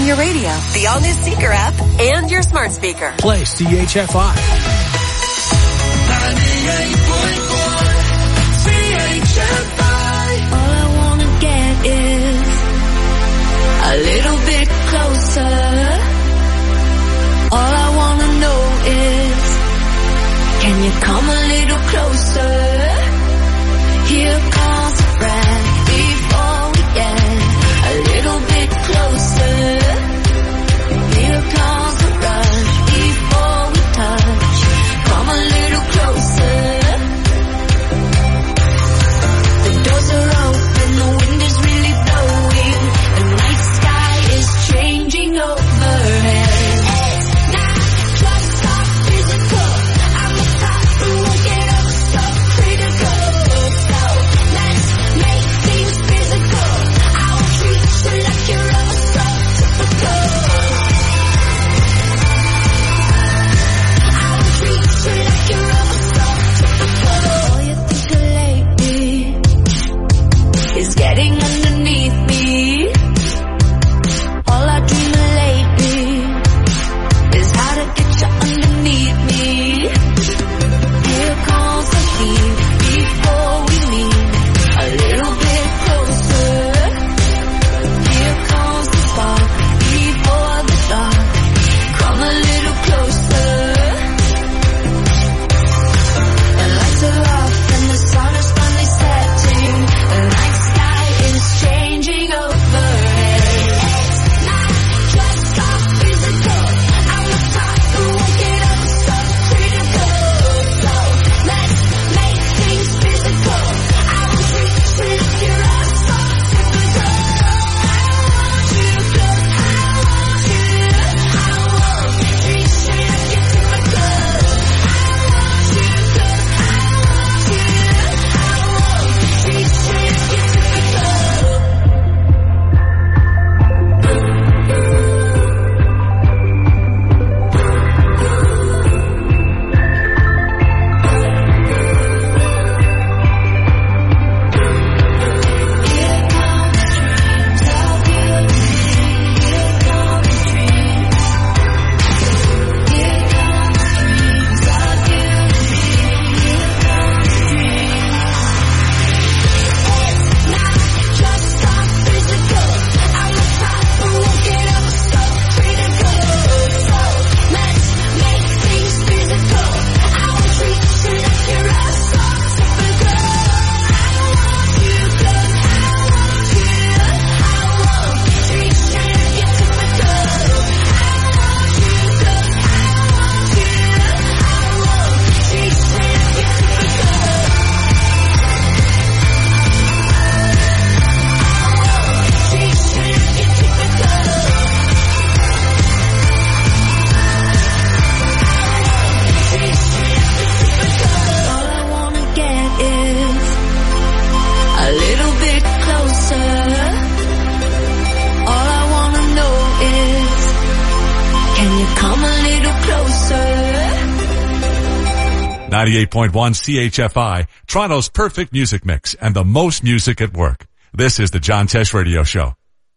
your radio, the all-new Seeker app, and your smart speaker. Play CHFI. 98.1 CHFI. All I want to get is a little bit closer. All I want to know is, can you come a little closer? Here comes a friend before we get a little bit closer. Here comes a rush before we touch. Come a little closer. The doors are open, the wind is really blowing. The night sky is changing overhead. Getting underneath me. All I dream of lately is how to get you underneath me. Here comes the heat before we meet a little bit closer. Here comes the spark before the dark. Come a little closer. The lights are off and the sun is finally setting. The night sky is changing overhead. It's not just all physical. I'm the type who won't get up so critical. So let's make things physical. I won't treat you like you're all so typical. I want you close. I want you. I won't treat you like you're typical. I want you close. I want you. I won't treat you like you're typical. Closer. All I want to know is, can you come a little closer? 98.1 CHFI, Toronto's perfect music mix and the most music at work. This is the John Tesh Radio Show.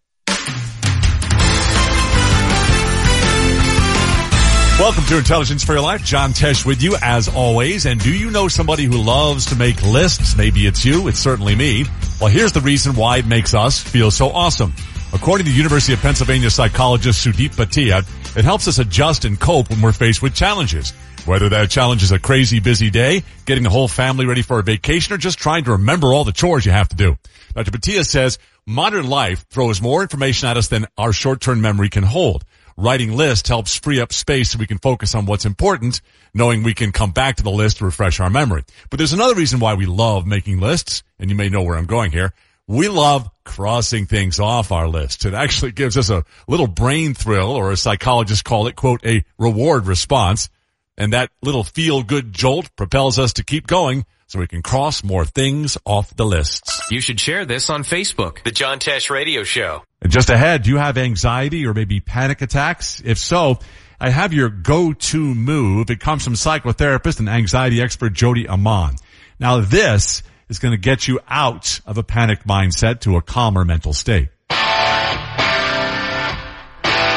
Welcome to Intelligence for Your Life. John Tesh with you as always. And do you know somebody who loves to make lists? Maybe it's you. It's certainly me. Well, here's the reason why it makes us feel so awesome. According to University of Pennsylvania psychologist Sudip Bhatia, it helps us adjust and cope when we're faced with challenges. Whether that challenge is a crazy busy day, getting the whole family ready for a vacation, or just trying to remember all the chores you have to do. Dr. Bhatia says modern life throws more information at us than our short-term memory can hold. Writing lists helps free up space so we can focus on what's important, knowing we can come back to the list to refresh our memory. But there's another reason why we love making lists, and you may know where I'm going here. We love crossing things off our lists. It actually gives us a little brain thrill, or as psychologists call it, quote, a reward response. And that little feel-good jolt propels us to keep going so we can cross more things off the lists. You should share this on Facebook, The John Tesh Radio Show. And just ahead, do you have anxiety or maybe panic attacks? If so, I have your go-to move. It comes from psychotherapist and anxiety expert Jody Amon. Now this is going to get you out of a panic mindset to a calmer mental state.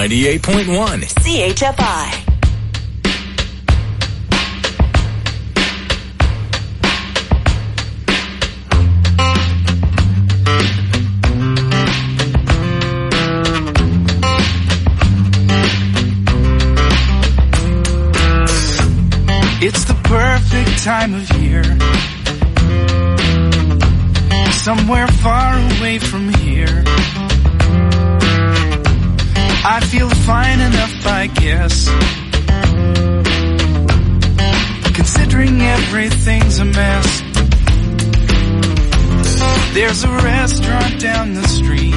98.1 CHFI. It's the perfect time of year. Somewhere far away from here. I feel fine enough, I guess. Considering everything's a mess. There's a restaurant down the street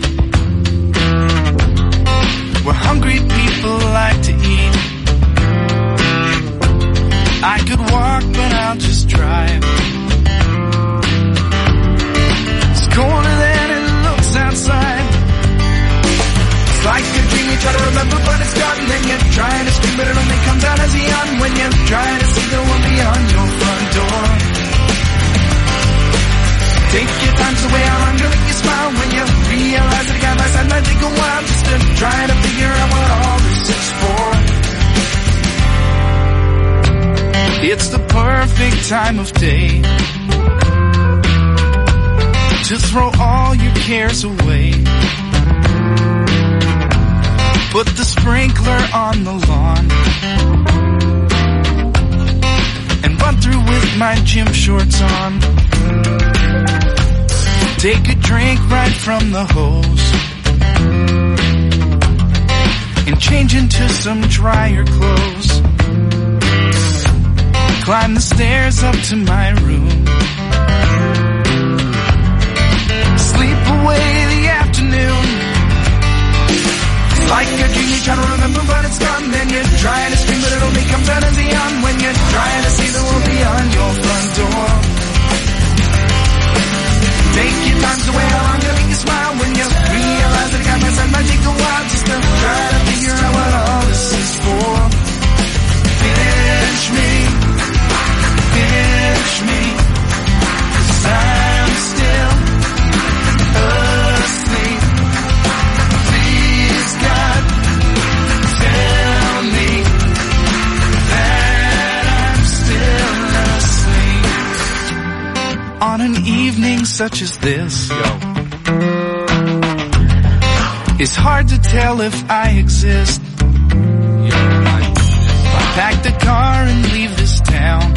where hungry people like to eat. I could walk, but I'll just drive. It's colder than it looks outside. It's like a dream you try to remember, but it's gone. Then you're trying to scream, but it only comes out as a yawn when you're trying to see the one beyond your front door. Take your time, so way how long to make you smile when you realize that a guy by side might take a while just to try to figure out what all this is for. It's the perfect time of day to throw all your cares away. Put the sprinkler on the lawn and run through with my gym shorts on. Take a drink right from the hose and change into some drier clothes. Climb the stairs up to my room. Sleep away the afternoon. Like a dream you're trying to remember, but it's gone. Then you're trying to scream, but it only comes out as a yawn when you're trying to see the world beyond your front door. Take your time, so way how long to make you smile when you realize that a guy by side might take a while just to try to figure out what all this is for. Finish me. Finish me, 'cause I'm still asleep. Please God, tell me that I'm still asleep. On an evening such as this, it's hard to tell if I exist. Pack the car and leave this town.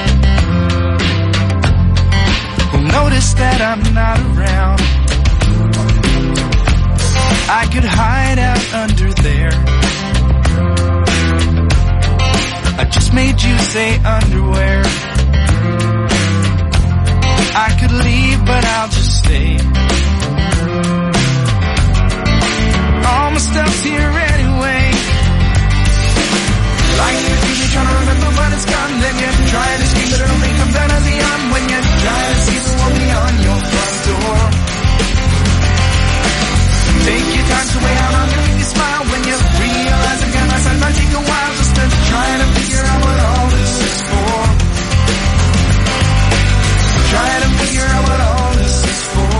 Notice that I'm not around. I could hide out under there. I just made you say underwear. I could leave, but I'll just stay. All my stuff's here anyway. Like you're trying to remember, but it's gone. Then you're trying to scream, but it only comes out as a yawn when you're trying to see the one beyond your front door. Take your time, so way how long to make you smile when you realize that guy by side might take a while just to try to figure out what all this is for. Try to figure out what all this is for.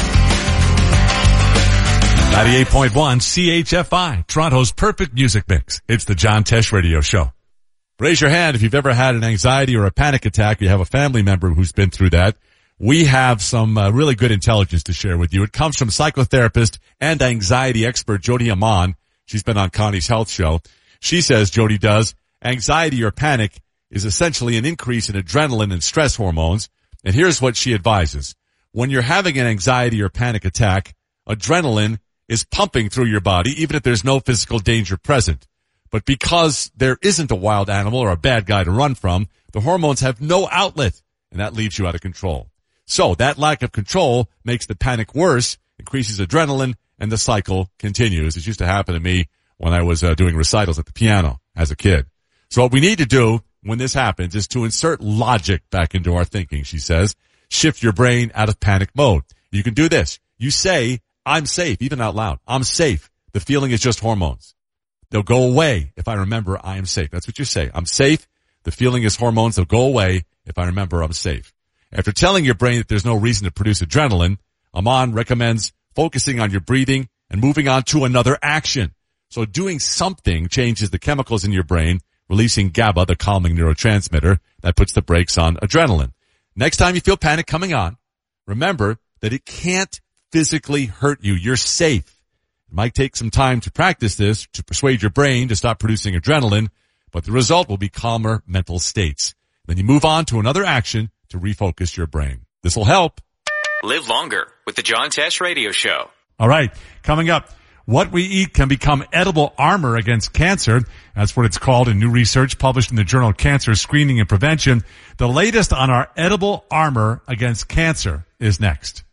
98.1 CHFI, Toronto's perfect music mix. It's the John Tesh Radio Show. Raise your hand if you've ever had an anxiety or a panic attack. You have a family member who's been through that. We have some really good intelligence to share with you. It comes from psychotherapist and anxiety expert Jody Amon. She's been on Connie's Health Show. She says, Jody does, anxiety or panic is essentially an increase in adrenaline and stress hormones. And here's what she advises. When you're having an anxiety or panic attack, adrenaline is pumping through your body even if there's no physical danger present. But because there isn't a wild animal or a bad guy to run from, the hormones have no outlet, and that leaves you out of control. So that lack of control makes the panic worse, increases adrenaline, and the cycle continues. It used to happen to me when I was doing recitals at the piano as a kid. So what we need to do when this happens is to insert logic back into our thinking, she says. Shift your brain out of panic mode. You can do this. You say, I'm safe, even out loud. I'm safe. The feeling is just hormones. They'll go away if I remember I am safe. That's what you say. I'm safe. The feeling is hormones. They'll go away if I remember I'm safe. After telling your brain that there's no reason to produce adrenaline, Amon recommends focusing on your breathing and moving on to another action. So doing something changes the chemicals in your brain, releasing GABA, the calming neurotransmitter that puts the brakes on adrenaline. Next time you feel panic coming on, remember that it can't physically hurt you. You're safe. It might take some time to practice this to persuade your brain to stop producing adrenaline, but the result will be calmer mental states. Then you move on to another action to refocus your brain. This will help. Live longer with the John Tesh Radio Show. All right, coming up, what we eat can become edible armor against cancer. That's what it's called in new research published in the journal Cancer Screening and Prevention. The latest on our edible armor against cancer is next.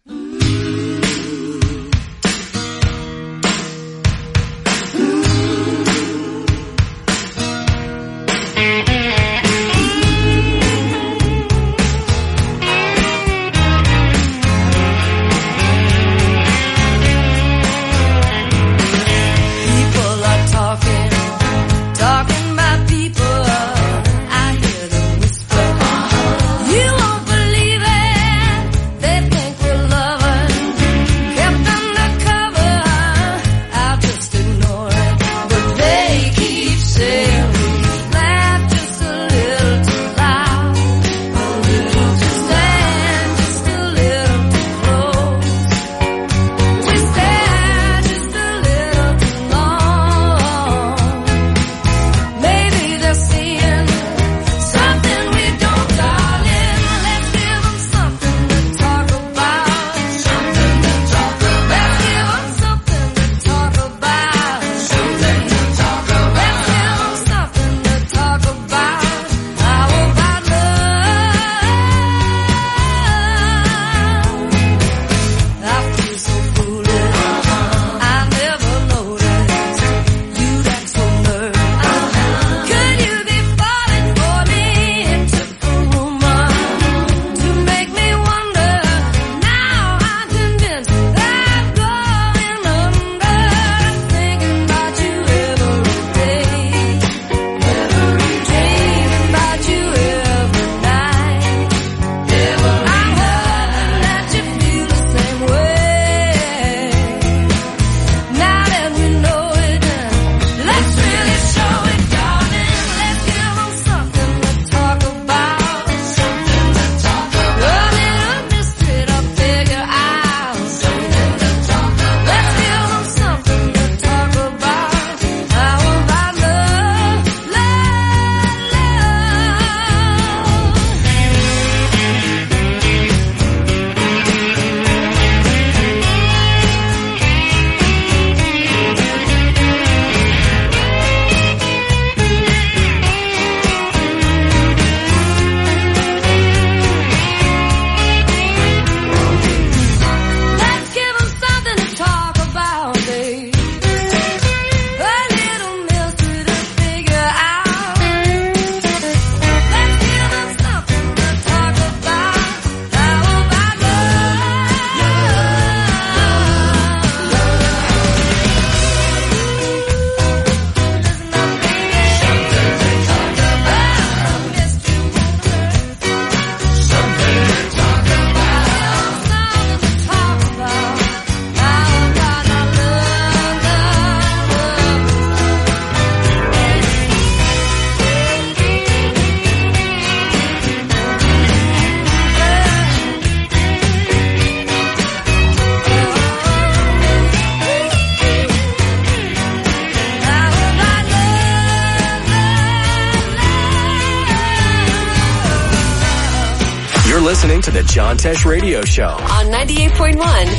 Listening to the John Tesh Radio Show on 98.1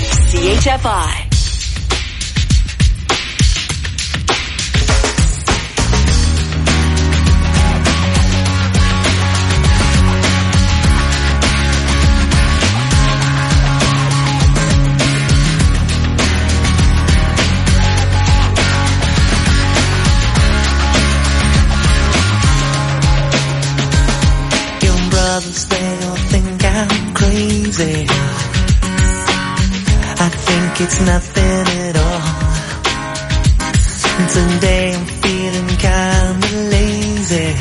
CHFI. I think it's nothing at all. Today I'm feeling kinda lazy,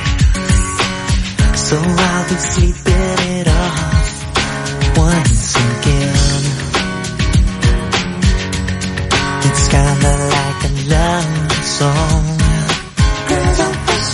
so I'll be sleeping it off once again. It's kinda like a love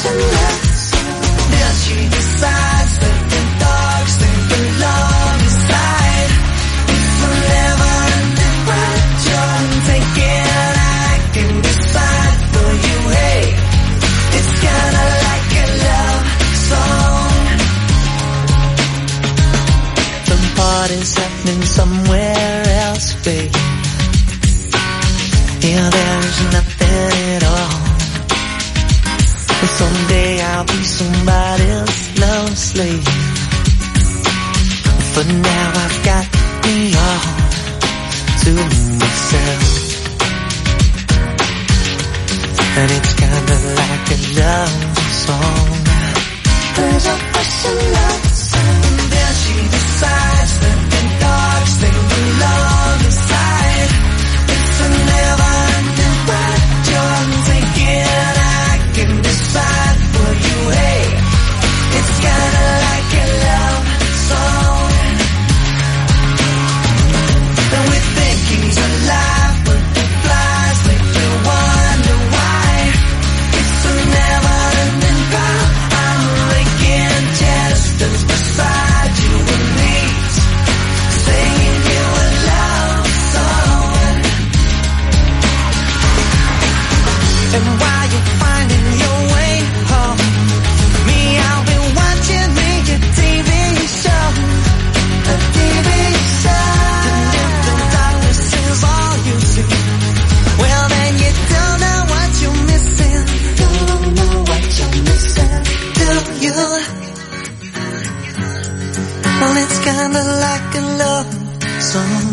Russian love song. Then she decides that the dogs they belong inside. It's a never-ending ride. You're taking, I can decide for you. Hey, it's kinda like a love song. The party's happening somewhere else, babe. Here there's nothing at all. But someday I'll be somebody's love slave. For now I've got me all to myself. And it's kinda like a love song. There's a Russian love song. And then she decides that the dogs they belong inside. It's a never-ending ride. You're taking, I can decide for you. Hey, it's kinda like a love song. And we think he's alive, but the flies make you wonder why. It's a never-ending ride. I'm making gestures beside you and me, singing you a love song. And while you're finding your way home, me, I'll be watching me a TV show. A TV show. And if the darkness is all you see, well then you don't know what you're missing. Don't know what you're missing, do you? Well, it's kinda like a love song.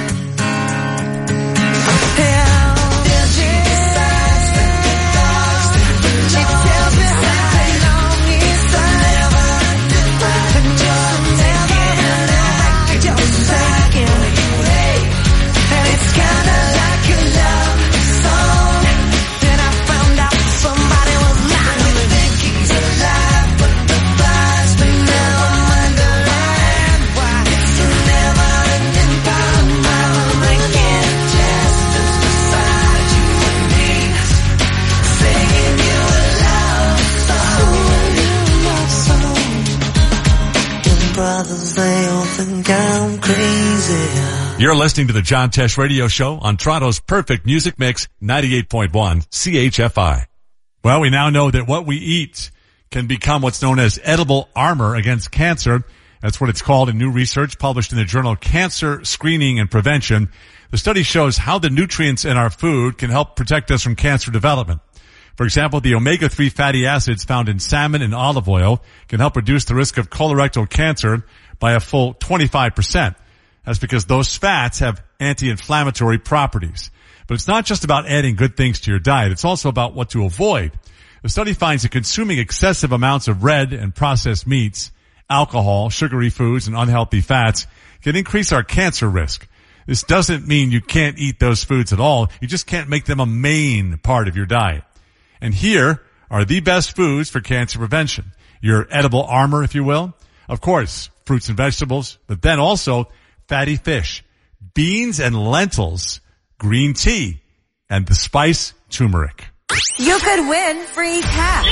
Brothers, they all think I'm crazy. You're listening to the John Tesh Radio Show on Toronto's perfect music mix, 98.1 CHFI. Well, we now know that what we eat can become what's known as edible armor against cancer. That's what it's called in new research published in the journal Cancer Screening and Prevention. The study shows how the nutrients in our food can help protect us from cancer development. For example, the omega-3 fatty acids found in salmon and olive oil can help reduce the risk of colorectal cancer by a full 25%. That's because those fats have anti-inflammatory properties. But it's not just about adding good things to your diet. It's also about what to avoid. The study finds that consuming excessive amounts of red and processed meats, alcohol, sugary foods, and unhealthy fats can increase our cancer risk. This doesn't mean you can't eat those foods at all. You just can't make them a main part of your diet. And here are the best foods for cancer prevention. Your edible armor, if you will. Of course, fruits and vegetables, but then also fatty fish, beans and lentils, green tea, and the spice turmeric. You could win free cash.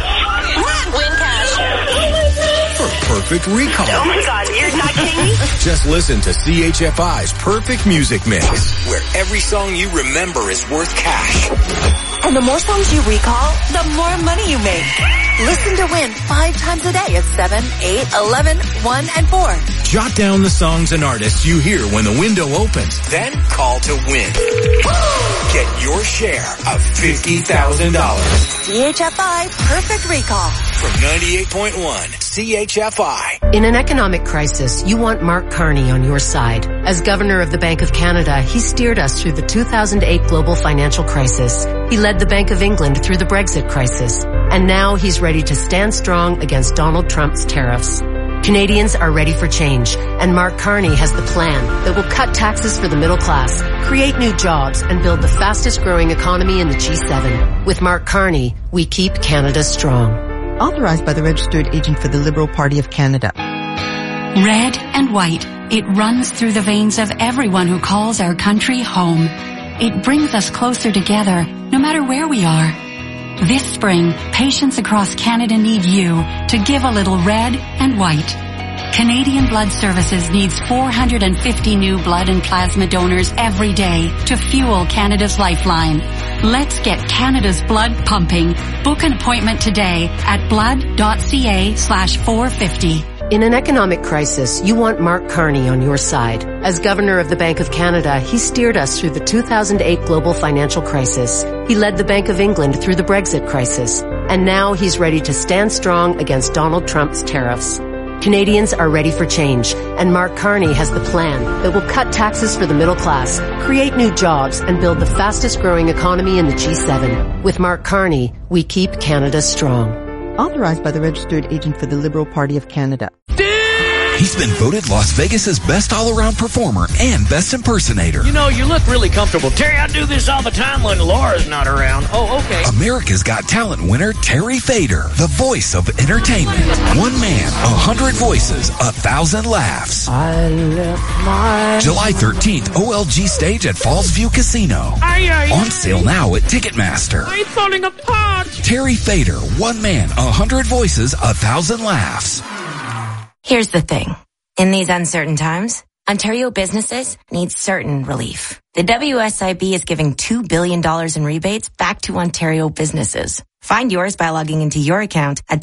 Win cash. For perfect recall. Oh my God, you're not kidding me? Just listen to CHFI's Perfect Music Mix, where every song you remember is worth cash. And the more songs you recall, the more money you make. Listen to win 5 times a day at 7, 8, 11, 1, and 4. Jot down the songs and artists you hear when the window opens. Then call to win. Get your share of $50,000. CHFI Perfect Recall. From 98.1 CHFI. In an economic crisis, you want Mark Carney on your side. As Governor of the Bank of Canada, he steered us through the 2008 global financial crisis. He led the Bank of England through the Brexit crisis. And now he's ready to stand strong against Donald Trump's tariffs. Canadians are ready for change, and Mark Carney has the plan that will cut taxes for the middle class, create new jobs, and build the fastest growing economy in the G7. With Mark Carney, we keep Canada strong. Authorized by the Registered Agent for the Liberal Party of Canada. Red and white, it runs through the veins of everyone who calls our country home. It brings us closer together, no matter where we are. This spring, patients across Canada need you to give a little red and white. Canadian Blood Services needs 450 new blood and plasma donors every day to fuel Canada's lifeline. Let's get Canada's blood pumping. Book an appointment today at blood.ca/450. In an economic crisis, you want Mark Carney on your side. As Governor of the Bank of Canada, he steered us through the 2008 global financial crisis. He led the Bank of England through the Brexit crisis. And now he's ready to stand strong against Donald Trump's tariffs. Canadians are ready for change, and Mark Carney has the plan that will cut taxes for the middle class, create new jobs, and build the fastest growing economy in the G7. With Mark Carney, we keep Canada strong. Authorized by the Registered Agent for the Liberal Party of Canada. He's been voted Las Vegas's best all-around performer and best impersonator. You know, you look really comfortable. Terry, I do this all the time when Laura's not around. Oh, okay. America's Got Talent winner Terry Fader, the voice of entertainment. One man, 100 voices, 1,000 laughs. I left my... July 13th, OLG stage at Falls View Casino. On sale now at Ticketmaster. I'm falling apart. Terry Fader, one man, 100 voices, 1,000 laughs. Here's the thing. In these uncertain times, Ontario businesses need certain relief. The WSIB is giving $2 billion in rebates back to Ontario businesses. Find yours by logging into your account at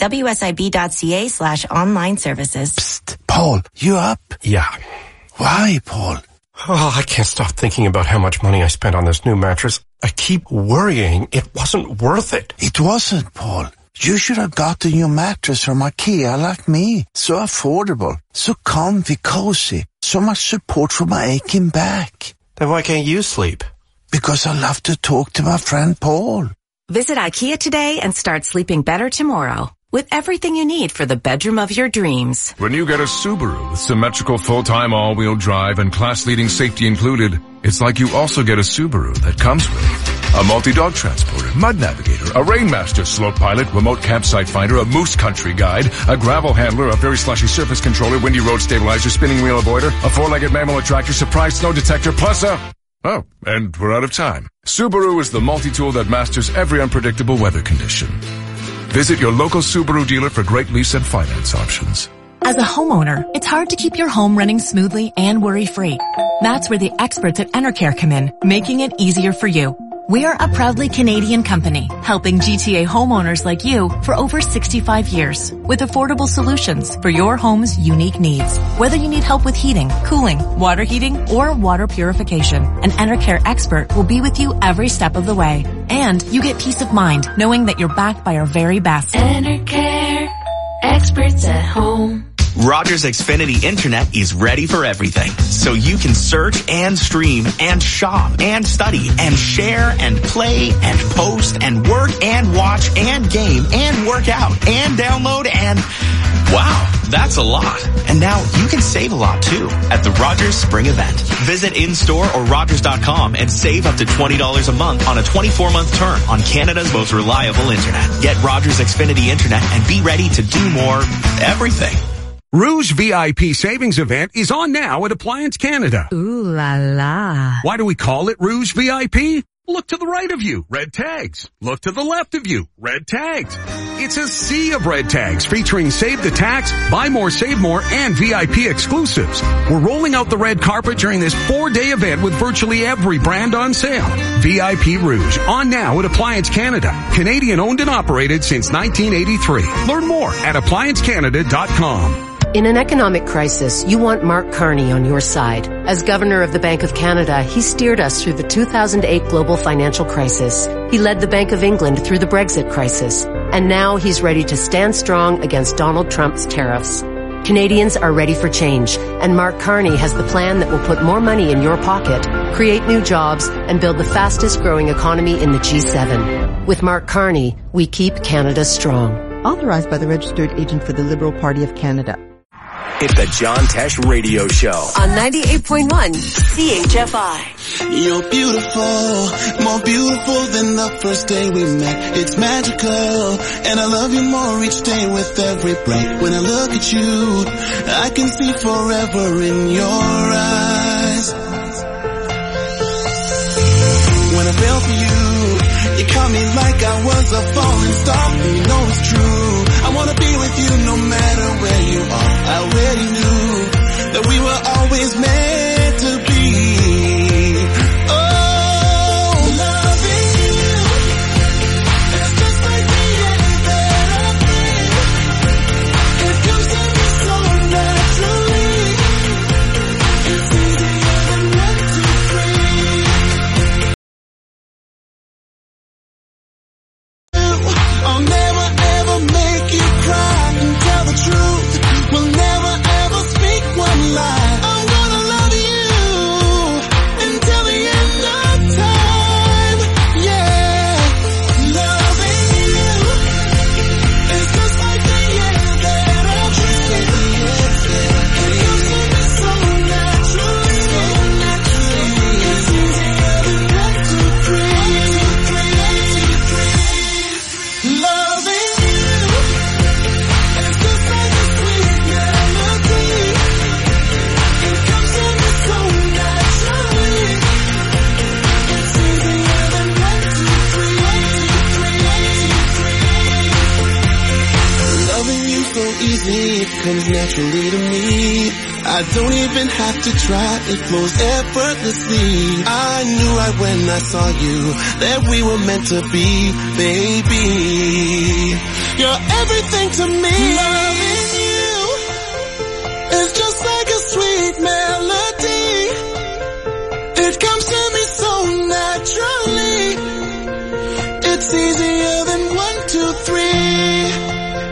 wsib.ca/online services. Psst, Paul, you up? Yeah. Why, Paul? Oh, I can't stop thinking about how much money I spent on this new mattress. I keep worrying it wasn't worth it. It wasn't, Paul. You should have gotten your mattress from IKEA like me. So affordable, so comfy, cozy, so much support for my aching back. Then why can't you sleep? Because I love to talk to my friend Paul. Visit IKEA today and start sleeping better tomorrow. With everything you need for the bedroom of your dreams. When you get a Subaru with symmetrical full-time all-wheel drive and class-leading safety included, it's like you also get a Subaru that comes with a multi-dog transporter, mud navigator, a Rainmaster slope pilot, remote campsite finder, a moose country guide, a gravel handler, a very slushy surface controller, windy road stabilizer, spinning wheel avoider, a four-legged mammal attractor, surprise snow detector, plus a... Oh, and we're out of time. Subaru is the multi-tool that masters every unpredictable weather condition. Visit your local Subaru dealer for great lease and finance options. As a homeowner, it's hard to keep your home running smoothly and worry-free. That's where the experts at Enercare come in, making it easier for you. We are a proudly Canadian company, helping GTA homeowners like you for over 65 years with affordable solutions for your home's unique needs. Whether you need help with heating, cooling, water heating, or water purification, an Enercare expert will be with you every step of the way. And you get peace of mind knowing that you're backed by our very best. Enercare, experts at home. Rogers Xfinity Internet is ready for everything. So you can search and stream and shop and study and share and play and post and work and watch and game and work out and download and... Wow, that's a lot. And now you can save a lot too at the Rogers Spring Event. Visit in-store or Rogers.com and save up to $20 a month on a 24-month term on Canada's most reliable internet. Get Rogers Xfinity Internet and be ready to do more everything. Rouge VIP Savings Event is on now at Appliance Canada. Ooh la la. Why do we call it Rouge VIP? Look to the right of you, red tags. Look to the left of you, red tags. It's a sea of red tags featuring Save the Tax, Buy More, Save More, and VIP exclusives. We're rolling out the red carpet during this 4-day event with virtually every brand on sale. VIP Rouge, on now at Appliance Canada. Canadian owned and operated since 1983. Learn more at appliancecanada.com. In an economic crisis, you want Mark Carney on your side. As Governor of the Bank of Canada, he steered us through the 2008 global financial crisis. He led the Bank of England through the Brexit crisis. And now he's ready to stand strong against Donald Trump's tariffs. Canadians are ready for change, and Mark Carney has the plan that will put more money in your pocket, create new jobs, and build the fastest growing economy in the G7. With Mark Carney, we keep Canada strong. Authorized by the Registered Agent for the Liberal Party of Canada. It's the John Tesh Radio Show. On 98.1 CHFI. You're beautiful, more beautiful than the first day we met. It's magical, and I love you more each day with every breath. When I look at you, I can see forever in your eyes. When I fell for you, you caught me like I was a falling star. You know it's true. I wanna be with you no matter where you are. I already knew that we were always meant to be. Comes naturally to me. I don't even have to try, it flows effortlessly. I knew right when I saw you that we were meant to be, baby. You're everything to me. Loving you is just like a sweet melody. It comes to me so naturally. It's easier than 1, 2, 3.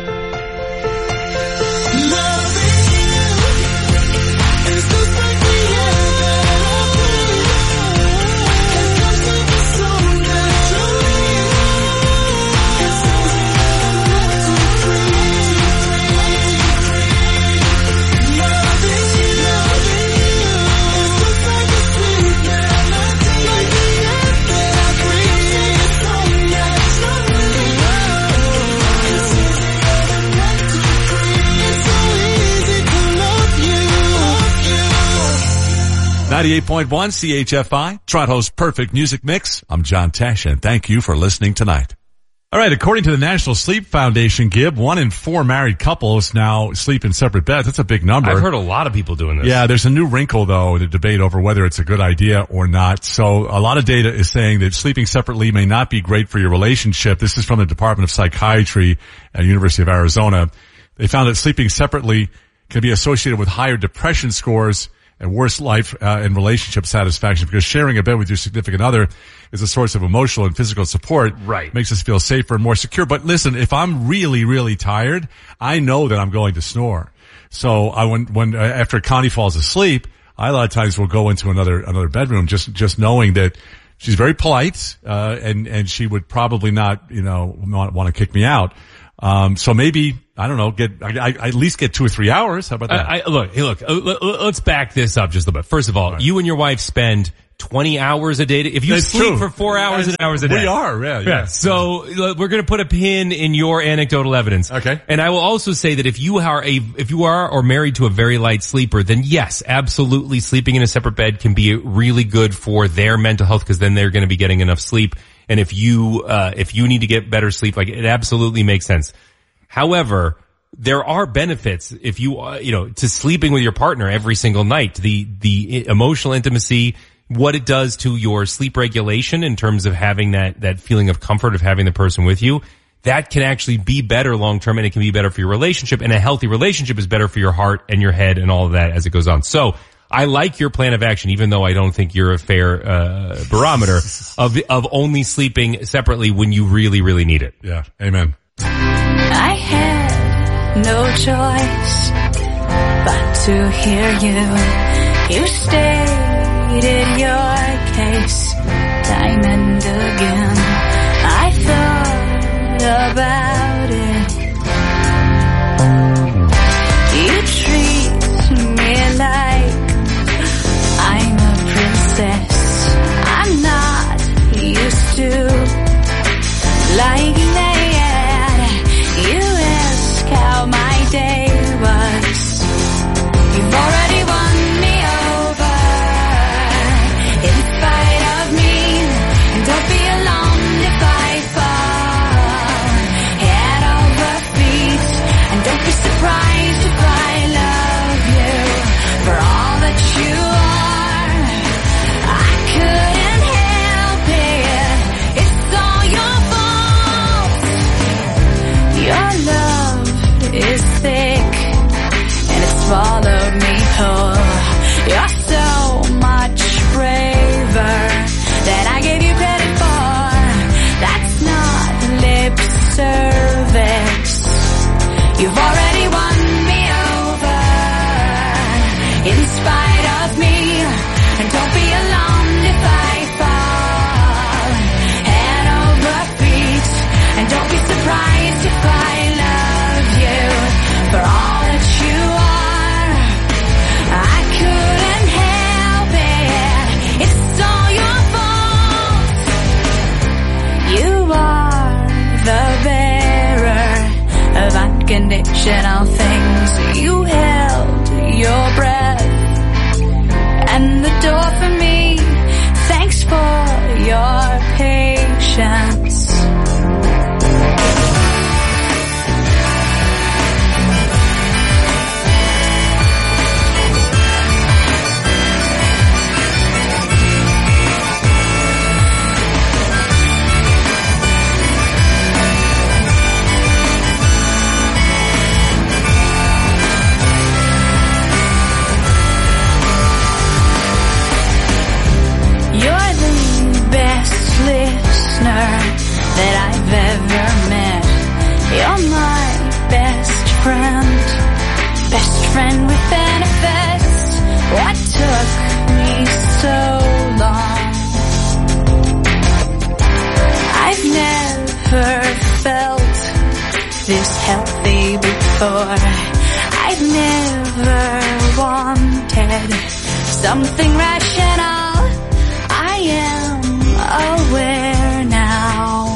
.1 CHFI, Toronto's perfect music mix. I'm John Tesh, and thank you for listening tonight. All right, according to the National Sleep Foundation, Gib, 1 in 4 married couples now sleep in separate beds. That's a big number. I've heard a lot of people doing this. Yeah, there's a new wrinkle, though, the debate over whether it's a good idea or not. So a lot of data is saying that sleeping separately may not be great for your relationship. This is from the Department of Psychiatry at the University of Arizona. They found that sleeping separately can be associated with higher depression scores and worse life and relationship satisfaction, because sharing a bed with your significant other is a source of emotional and physical support. Right. Makes us feel safer and more secure. But listen, if I'm really, really tired, I know that I'm going to snore. So when after Connie falls asleep, I a lot of times will go into another bedroom, just knowing that she's very polite, and she would probably not, want to kick me out. So maybe, I don't know, I at least get 2 or 3 hours. How about that? Look, let's back this up just a little bit. First of all, you and your wife spend 20 hours a day. If you That's sleep true. for 4 hours and hours a day. We are, yeah. So we're going to put a pin in your anecdotal evidence. Okay. And I will also say that if you are or married to a very light sleeper, then yes, absolutely sleeping in a separate bed can be really good for their mental health, because then they're going to be getting enough sleep. And if you need to get better sleep, like, it absolutely makes sense. However, there are benefits if to sleeping with your partner every single night, the emotional intimacy, what it does to your sleep regulation in terms of having that feeling of comfort of having the person with you. That can actually be better long term, and it can be better for your relationship, and a healthy relationship is better for your heart and your head and all of that as it goes on. So I like your plan of action, even though I don't think you're a fair barometer of only sleeping separately when you really, really need it. Yeah. Amen. I had no choice but to hear you. You stated your case time and again. I thought about it. You treat me like I'm a princess. I'm not used to like that. You ask how my day was. You've already won me over, in spite of me. And don't be alarmed if I You're my best friend with benefits. What took me so long? I've never felt this healthy before. I've never wanted something rational. I am aware now.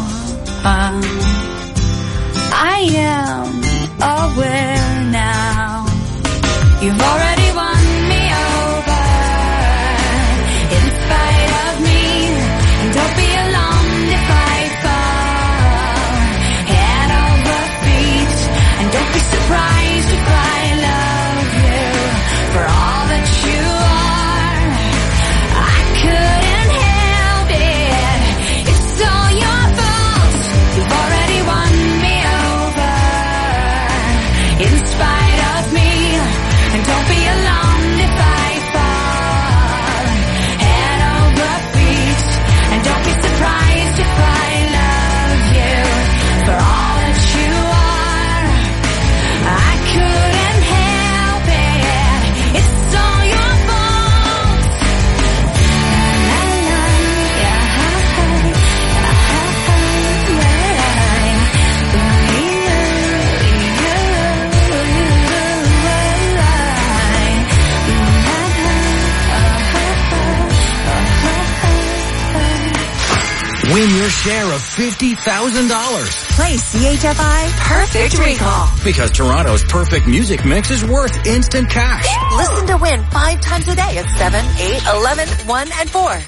I am aware now. You've already won me over in spite of me. And don't be alarmed if I fall head over feet. And don't be surprised if I love you for all that you are. I couldn't help it. It's all your fault. You've already won me over in spite of me. And don't be alarmed if I fall head over feet. And don't be surprised if I love you for all that you are. I couldn't help it. It's all your fault. La, la, yeah, Win your share of $50,000. Play CHFI Perfect Recall. Because Toronto's perfect music mix is worth instant cash. Listen to win 5 times a day at 7, 8, 11, 1, and 4.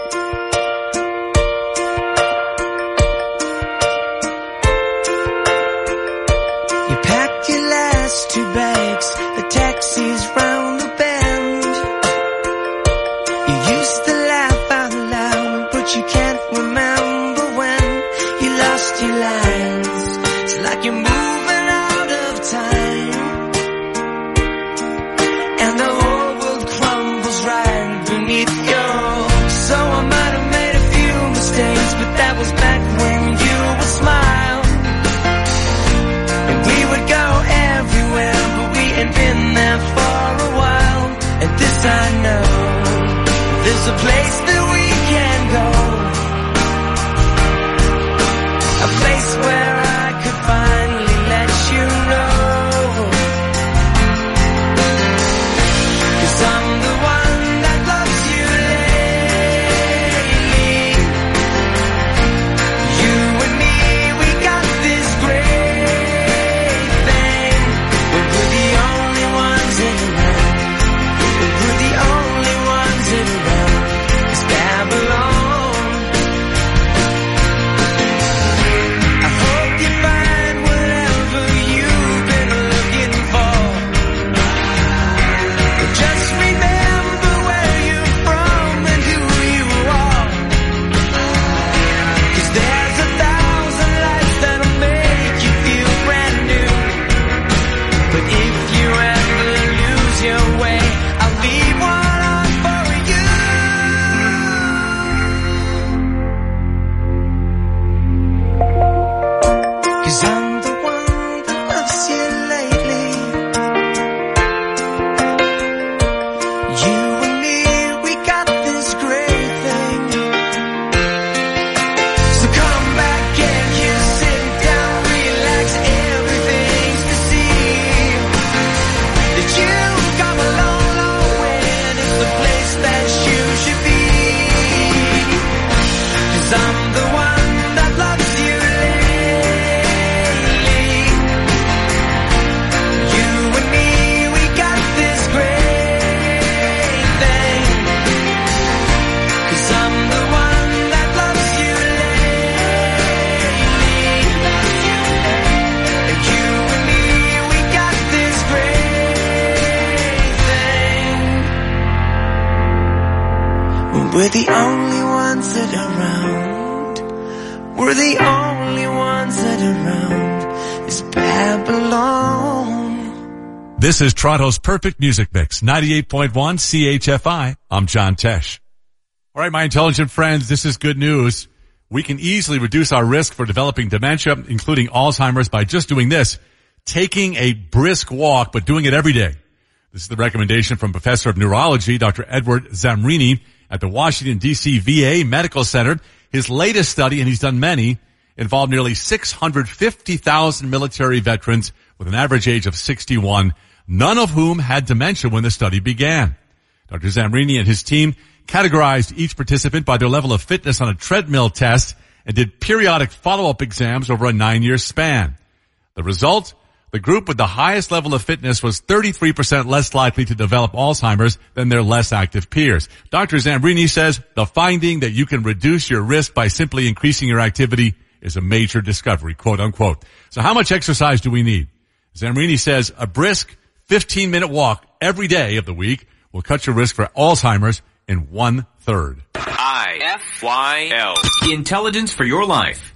You packed your last 2 bags, the taxi's round the bend. You used to laugh out loud, but you can't remember when you lost your lines. It's like you're moving out of time, and the whole world crumbles right beneath your. So I might have made a few mistakes, but that was back when you would smile. And we would go everywhere, but we ain't been there for a while. And this I know, there's a place that we can go, a place where I could finally let you know. 'Cause I'm the one that loves you lately. You and me, we got this great thing. But we're the only ones in around. We're the only ones in around. It's Babylon. I hope you find whatever you've been looking for. But just remember where you're from and who you are. 'Cause there's 1,000 lights that'll make you feel brand new. But if you ever lose your way, I'll leave one on for you. 'Cause I'm the one that loves you lately. You and me, we got this great thing. So come back and you sit down, relax, everything's to see. That you've come a long, long way, and it's the place that you should be. 'Cause I'm the one that loves you lately. You and me, we got this great thing. 'Cause I'm the one that loves you lately. And you and me, we got this great thing. We're the only ones that are around. We're the only ones that are around. It's Babylon. This is Toronto's Perfect Music Mix, 98.1 CHFI. I'm John Tesh. All right, my intelligent friends, this is good news. We can easily reduce our risk for developing dementia, including Alzheimer's, by just doing this, taking a brisk walk, but doing it every day. This is the recommendation from Professor of Neurology, Dr. Edward Zamrini at the Washington, D.C. VA Medical Center. His latest study, and he's done many, involved nearly 650,000 military veterans with an average age of 61, none of whom had dementia when the study began. Dr. Zamrini and his team categorized each participant by their level of fitness on a treadmill test and did periodic follow-up exams over a 9-year span. The result? The group with the highest level of fitness was 33% less likely to develop Alzheimer's than their less active peers. Dr. Zamrini says the finding that you can reduce your risk by simply increasing your activity is a major discovery, quote unquote. So how much exercise do we need? Zamrini says a brisk 15-minute walk every day of the week will cut your risk for Alzheimer's in 1/3. IFYL. Intelligence for your life.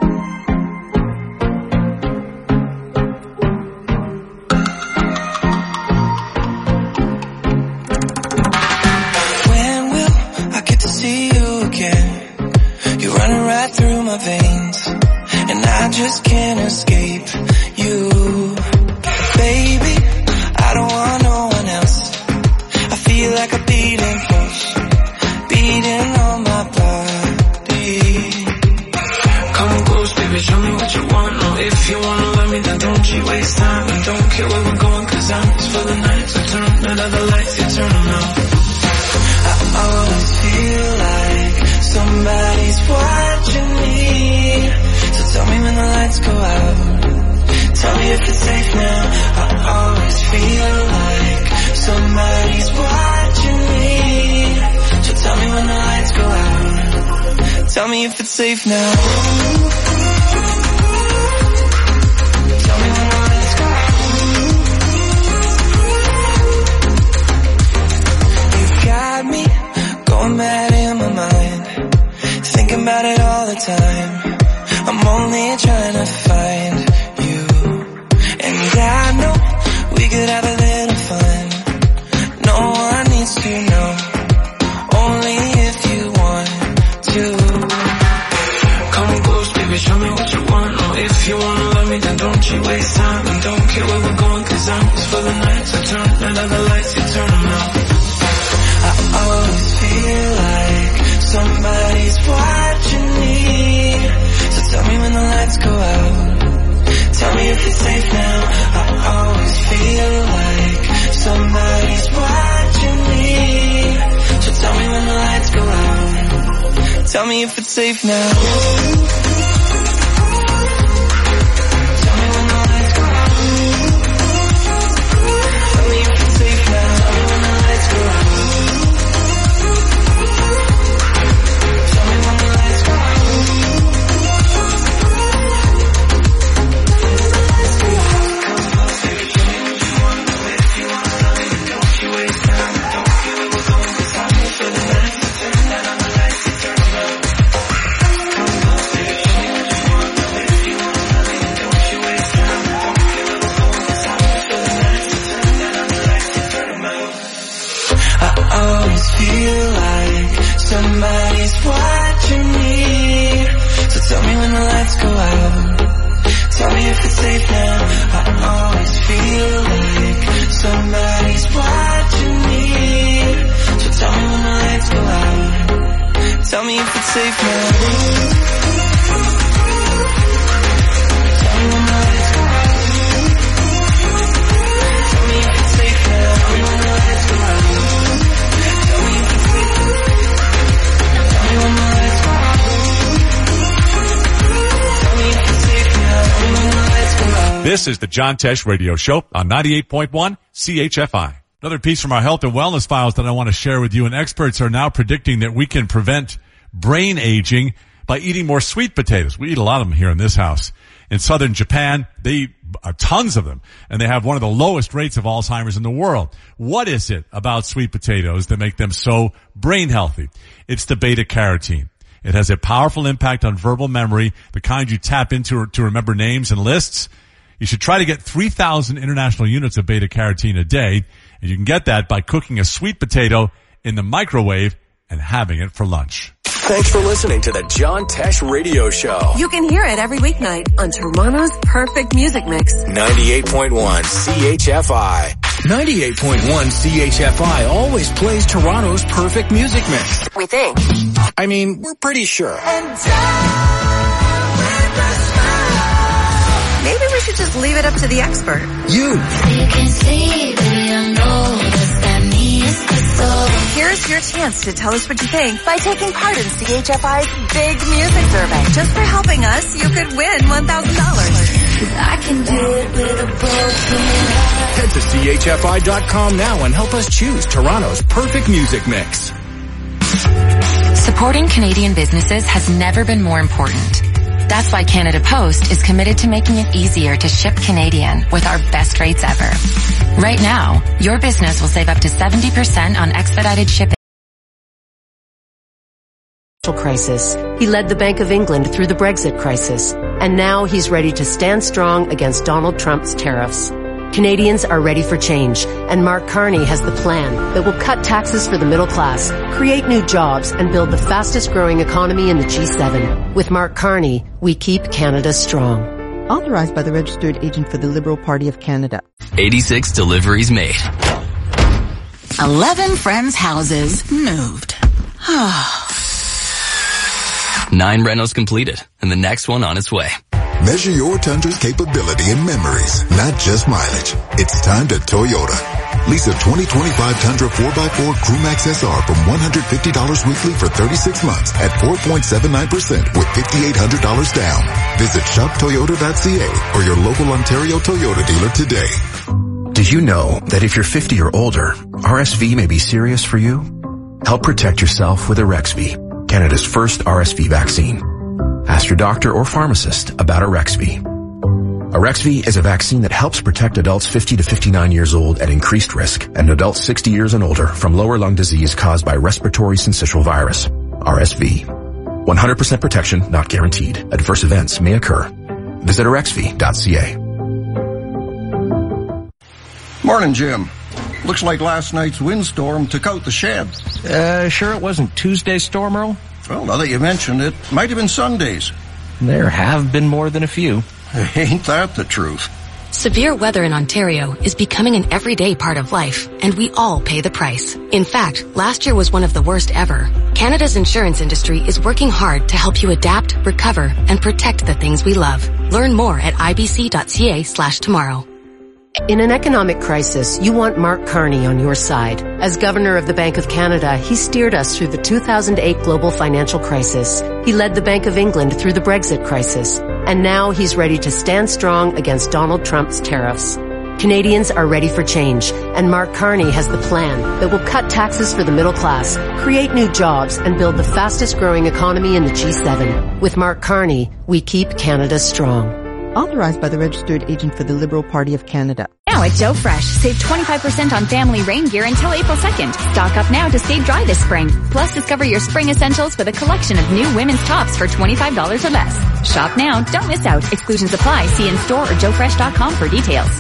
When will I get to see you again? You're running right through my veins, and I just can't escape you. Baby, I don't want no one else. I feel like a beating pulse, beating on my body. Come close, baby, show me what you want. No, if you wanna love me, then don't you waste time. And don't care where we're going, cause I'm just for the night. So turn none of the lights, you turn them out. I always feel like somebody's watching me. So tell me when the lights go out. Tell me if it's safe now. I always feel like somebody's watching me. So tell me when the lights go out. Tell me if it's safe now. Tell me when the lights go out. You got me going mad in my mind, thinking about it all the time. I'm only trying to find you, and I know we could have a little fun. No one needs to know, only if you want to. Come close, baby, show me what you want. Oh, if you wanna love me, then don't you waste time. And don't care where we're going, cause I'm just for the night. So turn none of the lights, you turn them out. I always feel like somebody's watching me. So tell me when the lights go out. Tell me if it's safe now. I always feel like somebody's watching me. So tell me when the lights go out. Tell me if it's safe now. Tell me when the lights go out. Tell me if it's safe now. Tell me when the lights go out. Tell me when the lights go out. Feel like somebody's watching me. So tell me when the lights go out. Tell me if it's safe now. I always feel like somebody's watching me. So tell me when the lights go out. Tell me if it's safe now. Tell me when the lights go out. Tell me if it's safe now. Tell me when the lights go out. This is the John Tesh Radio Show on 98.1 CHFI. Another piece from our health and wellness files that I want to share with you, and experts are now predicting that we can prevent brain aging by eating more sweet potatoes. We eat a lot of them here in this house. In southern Japan, they eat tons of them, and they have one of the lowest rates of Alzheimer's in the world. What is it about sweet potatoes that make them so brain healthy? It's the beta-carotene. It has a powerful impact on verbal memory, the kind you tap into to remember names and lists. You should try to get 3,000 international units of beta-carotene a day, and you can get that by cooking a sweet potato in the microwave and having it for lunch. Thanks for listening to the John Tesh Radio Show. You can hear it every weeknight on Toronto's Perfect Music Mix. 98.1 CHFI. 98.1 CHFI always plays Toronto's Perfect Music Mix. We think. I mean, we're pretty sure. Maybe we should just leave it up to the expert. Here's your chance to tell us what you think by taking part in CHFI's Big Music Survey. Just for helping us, you could win $1,000. I can do it with a broken heart. Head to CHFI.com now and help us choose Toronto's Perfect Music Mix. Supporting Canadian businesses has never been more important. That's why Canada Post is committed to making it easier to ship Canadian with our best rates ever. Right now, your business will save up to 70% on expedited shipping. Crisis. He led the Bank of England through the Brexit crisis, and now he's ready to stand strong against Donald Trump's tariffs. Canadians are ready for change, and Mark Carney has the plan that will cut taxes for the middle class, create new jobs, and build the fastest growing economy in the G7. With Mark Carney, we keep Canada strong. Authorized by the Registered Agent for the Liberal Party of Canada. 86 deliveries made. 11 friends' houses moved. 9 rentals completed, and the next one on its way. Measure your Tundra's capability in memories, not just mileage. It's time to Toyota. Lease a 2025 Tundra 4x4 Crewmax SR from $150 weekly for 36 months at 4.79% with $5,800 down. Visit shoptoyota.ca or your local Ontario Toyota dealer today. Did you know that if you're 50 or older, RSV may be serious for you? Help protect yourself with Arexvy, Canada's first RSV vaccine. Ask your doctor or pharmacist about Arexvy. Arexvy is a vaccine that helps protect adults 50 to 59 years old at increased risk and adults 60 years and older from lower lung disease caused by respiratory syncytial virus, RSV. 100% protection not guaranteed. Adverse events may occur. Visit arexvy.ca. Morning, Jim. Looks like last night's windstorm took out the shed. Sure it wasn't Tuesday's storm, Earl? Well, now that you mentioned it, might have been Sunday's. There have been more than a few. Ain't that the truth? Severe weather in Ontario is becoming an everyday part of life, and we all pay the price. In fact, last year was one of the worst ever. Canada's insurance industry is working hard to help you adapt, recover, and protect the things we love. Learn more at ibc.ca/tomorrow. In an economic crisis, you want Mark Carney on your side. As Governor of the Bank of Canada, he steered us through the 2008 global financial crisis. He led the Bank of England through the Brexit crisis. And now he's ready to stand strong against Donald Trump's tariffs. Canadians are ready for change, and Mark Carney has the plan that will cut taxes for the middle class, create new jobs, and build the fastest growing economy in the G7. With Mark Carney, we keep Canada strong. Authorized by the Registered Agent for the Liberal Party of Canada. Now at Joe Fresh, save 25% on family rain gear until April 2nd. Stock up now to stay dry this spring. Plus, discover your spring essentials with a collection of new women's tops for $25 or less. Shop now, don't miss out. Exclusions apply. See in-store or joefresh.com for details.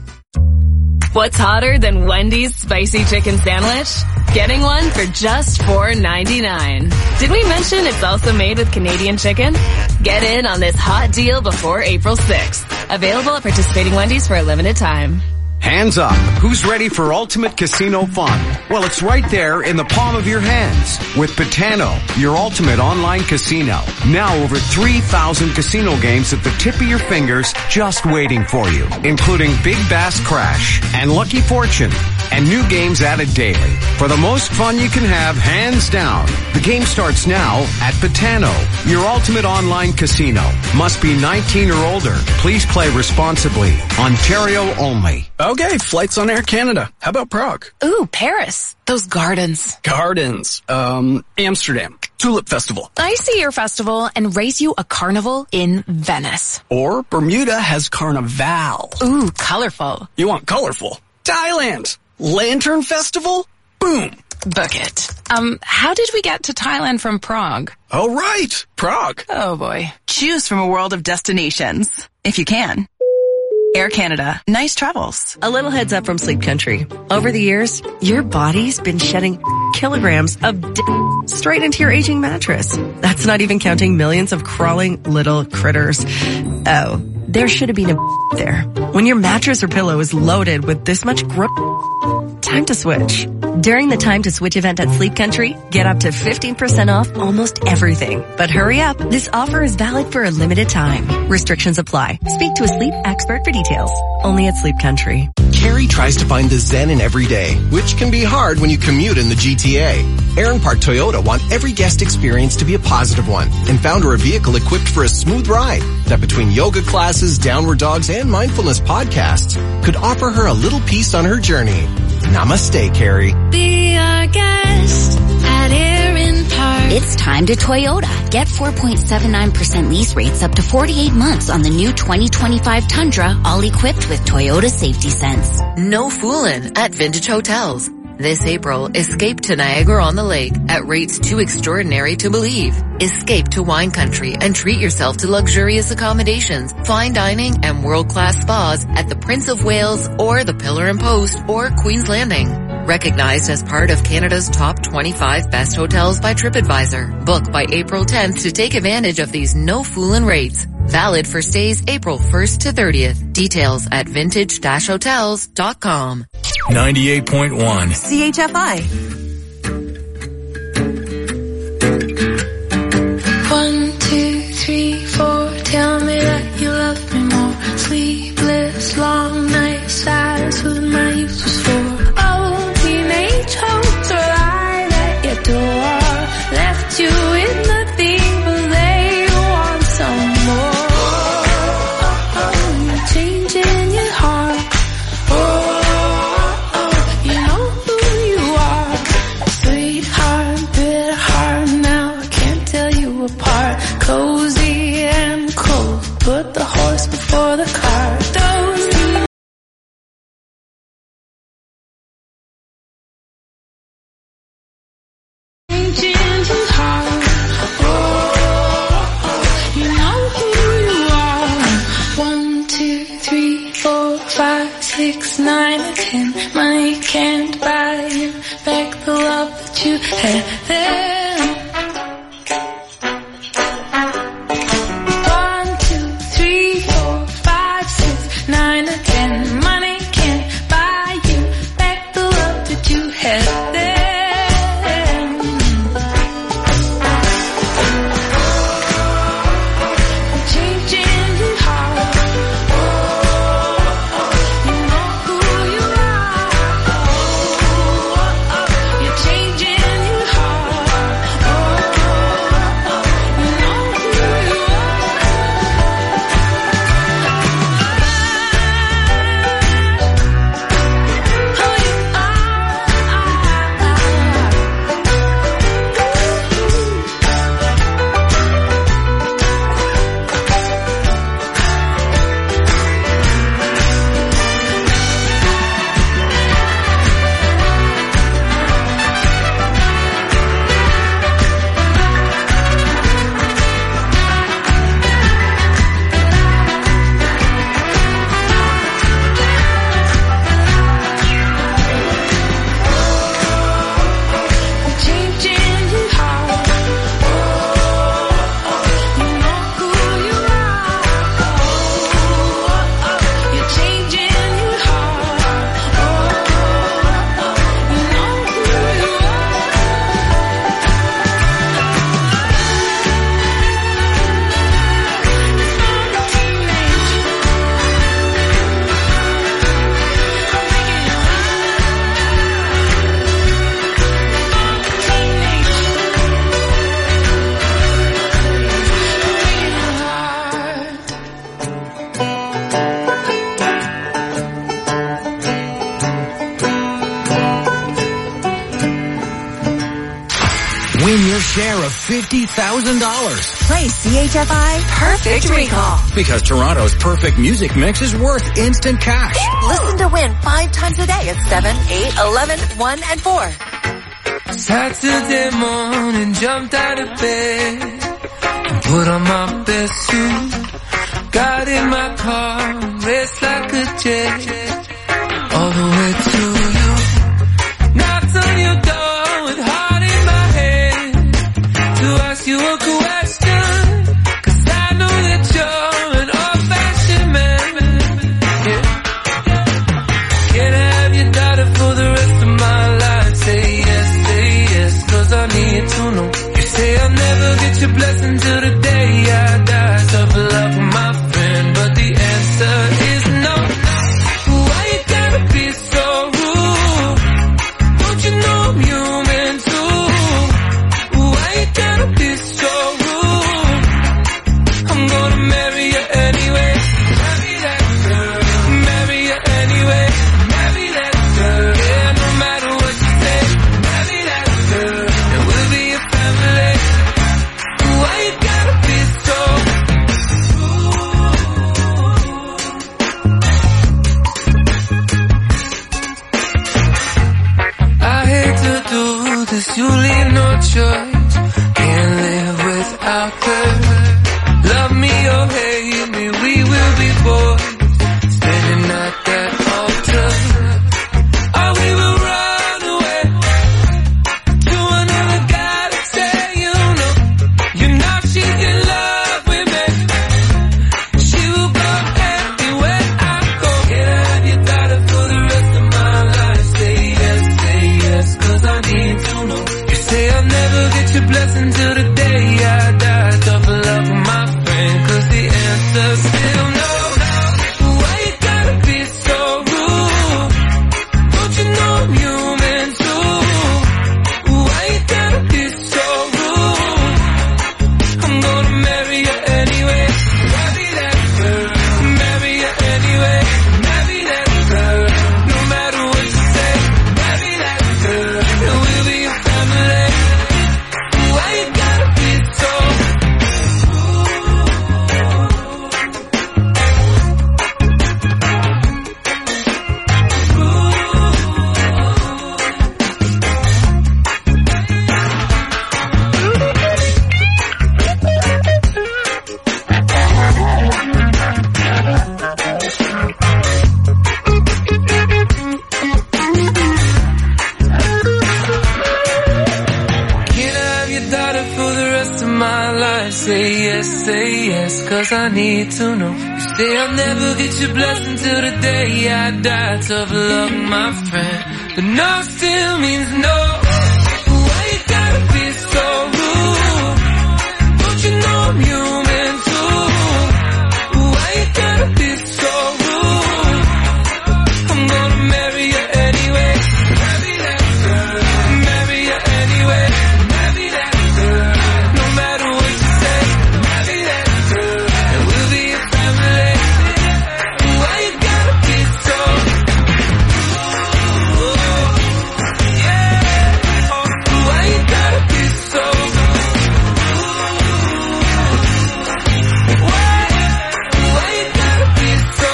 What's hotter than Wendy's spicy chicken sandwich? Getting one for just $4.99. Did we mention it's also made with Canadian chicken? Get in on this hot deal before April 6th. Available at participating Wendy's for a limited time. Hands up. Who's ready for ultimate casino fun? Well, it's right there in the palm of your hands with Betano, your ultimate online casino. Now over 3,000 casino games at the tip of your fingers just waiting for you, including Big Bass Crash and Lucky Fortune and new games added daily. For the most fun you can have, hands down. The game starts now at Betano, your ultimate online casino. Must be 19 or older. Please play responsibly. Ontario only. Okay, flights on Air Canada. How about Prague? Ooh, Paris. Those gardens. Gardens. Amsterdam. Tulip Festival. I see your festival and race you a carnival in Venice. Or Bermuda has Carnival. Ooh, colorful. You want colorful? Thailand. Lantern Festival? Boom. Book it. How did we get to Thailand from Prague? Oh, right. Prague. Oh, boy. Choose from a world of destinations, if you can. Air Canada. Nice travels. A little heads up from Sleep Country. Over the years, your body's been shedding kilograms of straight into your aging mattress. That's not even counting millions of crawling little critters. Oh, there should have been a there. When your mattress or pillow is loaded with this much time to switch. During the Time to Switch event at Sleep Country, get up to 15% off almost everything. But hurry up, this offer is valid for a limited time. Restrictions apply. Speak to a sleep expert for details. Only at Sleep Country. Carrie tries to find the zen in every day, which can be hard when you commute in the GTA. Aaron Park Toyota want every guest experience to be a positive one and found her a vehicle equipped for a smooth ride that between yoga classes, downward dogs, and mindfulness podcasts could offer her a little peace on her journey. Namaste, Carrie. Be our guest at Aaron Park. It's time to Toyota. Get 4.79% lease rates up to 48 months on the new 2025 Tundra, all equipped with Toyota Safety Sense. No foolin' at Vintage Hotels. This April, escape to Niagara-on-the-Lake at rates too extraordinary to believe. Escape to wine country and treat yourself to luxurious accommodations, fine dining, and world-class spas at the Prince of Wales or the Pillar and Post or Queen's Landing. Recognized as part of Canada's top 25 best hotels by TripAdvisor. Book by April 10th to take advantage of these no-foolin' rates. Valid for stays April 1st to 30th. Details at vintage-hotels.com. 98.1 CHFI. 1, 2, 3, 4. Tell me that you love me more. Sleepless, long nights. That's what my youth was for. Oh, teenage hopes are right at your door. Left you with nothing, but they want some more. You're changing your heart. You know who you are. Sweetheart, bitter heart. Now I can't tell you apart. Cozy and cold. Put the horse before the cart. Those changing your heart. You know who you are. 1, 2, 3, 4, 5, 6, 9, and 10. Money can't buy you back the love that you had then. 1, 2, 3, 4, 5, 6, 9, and 10. Money can't buy you back the love that you had then. Changing your heart. You know who you are. You're changing your heart. You know who you Win your share of $50,000. Play CHFI Perfect Recall. Because Toronto's perfect music mix is worth instant cash. Listen to win 5 times a day at 7, 8, 11, 1, and 4. Saturday morning, jumped out of bed and put on my best suit. Got in my car, raced like a jet, all the way to you. Knocked on your door with heart in my head to ask you a question, 'cause I know that you're an old-fashioned man. Yeah. Can I have your daughter for the rest of my life? Say yes, 'cause I need to know. You say I'll never get your blessing till the day I die. Tough love for my friend, but the answer is no. Why you gotta be so rude? Don't you know I'm human too? Why you gotta be so rude? I'm gonna marry you anyway. Marry that girl. Marry you anyway. Marry that girl. Yeah, no matter what you say. Marry that girl. And we'll be a family. Why you gotta be so I hate to do this, you leave no choice. Can't live without her. Love me or hate me, we will be boys, standing at that altar. Or we will run away to another guy to say you know. You know she's in love with me. She will go everywhere I go. Can I have your daughter for the rest of my life? Say yes, 'cause I need to know. You say I'll never get your blessing till the day I die. Tough love for my friend, 'cause the answer's still no. Why you gotta be so rude? Don't you know I'm human too? Why you gotta be so rude? I'm gonna marry you anyway. Marry that girl. Marry you anyway. Marry that girl. No matter what you say. Marry that girl. And we'll be a family. Why you gotta be so Can I have your daughter for the rest of my life? Say yes, 'cause I need to know. You say I'll never get your blessing till the day I die. Tough love, my friend, but no still means no. Why you gotta be so rude? Don't you know I'm human too? Why you gotta be so rude? I'm gonna marry you anyway. Marry that girl. Marry you anyway. Marry that girl. No matter what you say. Marry that girl. And we'll be a family. Why you gotta be so yeah. Why you gotta be so Why you gotta be so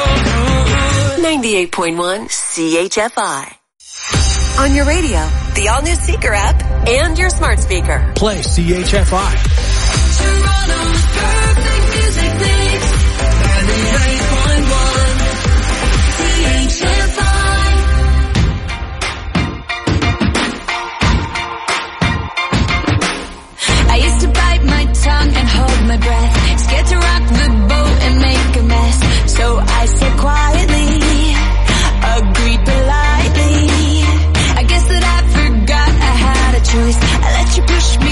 98.1 CHFI. On your radio, the all-new Seeker app, and your smart speaker. Play CHFI. Toronto's perfect music mix. 98.1 CHFI. I used to bite my tongue and hold my breath, scared to rock the boat and make a mess. So I said quietly, agreed politely. I guess that I forgot I had a choice. I let you push me